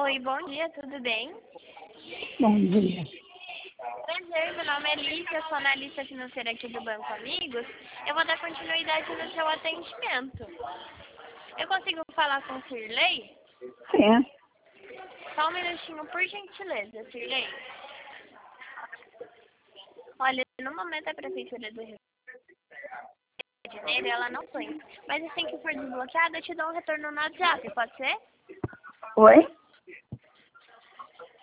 Oi, bom dia, tudo bem? Bom dia. Prazer, meu nome é Lícia, sou analista financeira aqui do Banco Amigos. Eu vou dar continuidade no seu atendimento. Eu consigo falar com o Sirley? Sim. Só um minutinho, por gentileza, Sirley. Olha, no momento a Prefeitura do Rio de Janeiro, ela não foi. Mas assim que for desbloqueada, eu te dou um retorno no WhatsApp, pode ser? Oi?